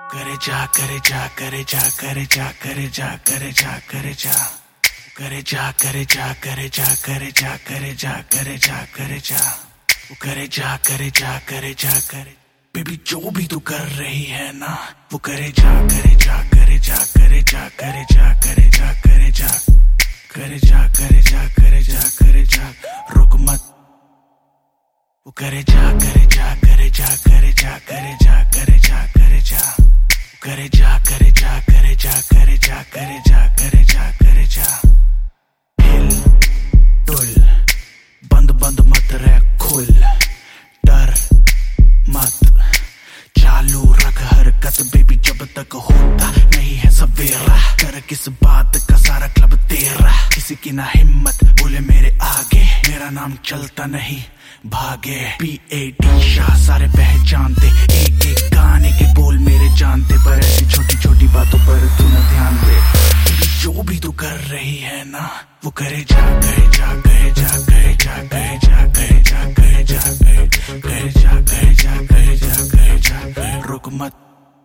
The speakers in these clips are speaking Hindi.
करे जा करे जा करे जा करे जा करे जा करे जा करे जा करे जा करे जा करे जा करे जा करे जा करे जा करे जा करे जा करे जा करे जा करे बेबी जो भी तू कर रही है ना वो करे जा करे जा करे जा करे जा करे जा करे जा करे जा करे जा करे जा करे जा करे जा रुक मत वो करे जा करे जा करे जा करे जा करे जा करे जा करे जा करे जा करे जा करे जा करे जा करे जा करे जा करे जा हिल डुल बंद बंद मत रह खुल डर मत चालू रख हरकत बेबी जब तक होता नहीं है सवेरा कर किस बात का सारा क्लब तेरा किसी की ना हिम्मत बोले मेरे आगे मेरा नाम चलता नहीं भागे PAD शाह सारे पहचानते एक एक गाने के बोल मेरे जानते पर ऐसी छोटी छोटी बातों पर तू न ध्यान दे जो भी तू कर रही है ना वो करे जा करे जा करे जा करे जा करे जा करे जा करे जा करे जा करे जा करे जा करे जा रुक मत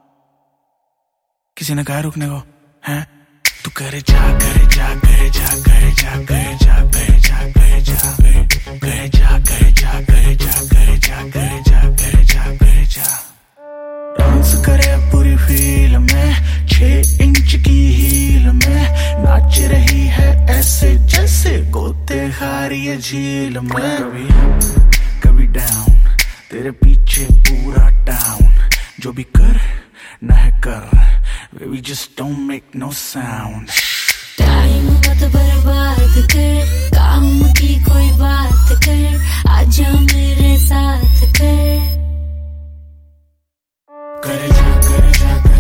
किसी ने कहा रुकने को हैं तू करे जा करे जा करे जा करे जा करे जा करे जा करे जा करे जा करे जा करे जा करे जा करे जा करे जा करे जा डांस करे पूरी फील में 6 इंच की हील में नाच रही है ऐसे जैसे गोते खारी है झील में कभी कभी डाउन तेरे पीछे पूरा टाउन जो भी कर ना है कर baby just don't make no sound time मत बर्बाद कर काम की कोई बात कर आजा मेरे साथ कर करे जा करे जा